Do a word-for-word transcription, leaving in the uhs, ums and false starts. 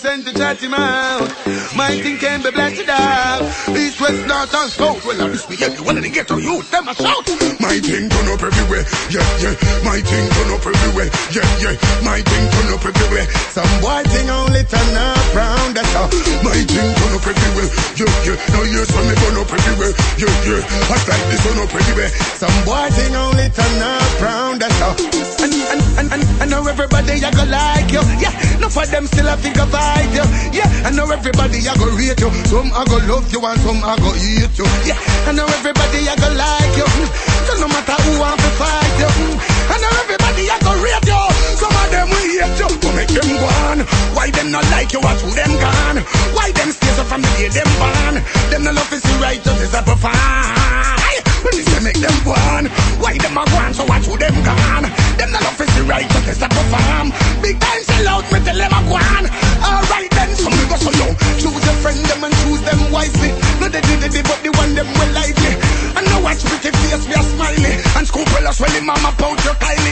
sent to chat him out. My thing can be blessed out. East, west, north and south. Well, I this be everyone in the ghetto youth, them a shout. My thing turn up everywhere, yeah, yeah. My thing turn up everywhere, yeah, yeah. My thing turn up everywhere. Some boy thing only turn up round, that's all. My thing turn up everywhere, yeah, yeah. Now here's when me turn up everywhere, yeah, yeah. Hot like this turn up everywhere. Some boy thing only turn up round, that's all. And, and, and, and, I know everybody I go like you, yeah. No for them still I think about you, yeah. I know everybody I go rate you. Some I go love you and some I go hate you, yeah. I know everybody I go like you. So no matter who want to fight you, I know everybody I go rate you. Some of them will hate you, to make them go on. Why them not like you, watch who them gone. Why them stay so from the day them born. Them no love to see righteousness up a fine. When they say make them go on. Why them a go on, so watch who them gone. Them no love to see righteousness up a farm. Big time sell out, me tell them a go on. Alright then, some we go so low. Choose your friend them and choose them wisely. No they did it, but the one them well lively. And now watch pretty face, we are smiley. And school well us when the mama pout your Kylie.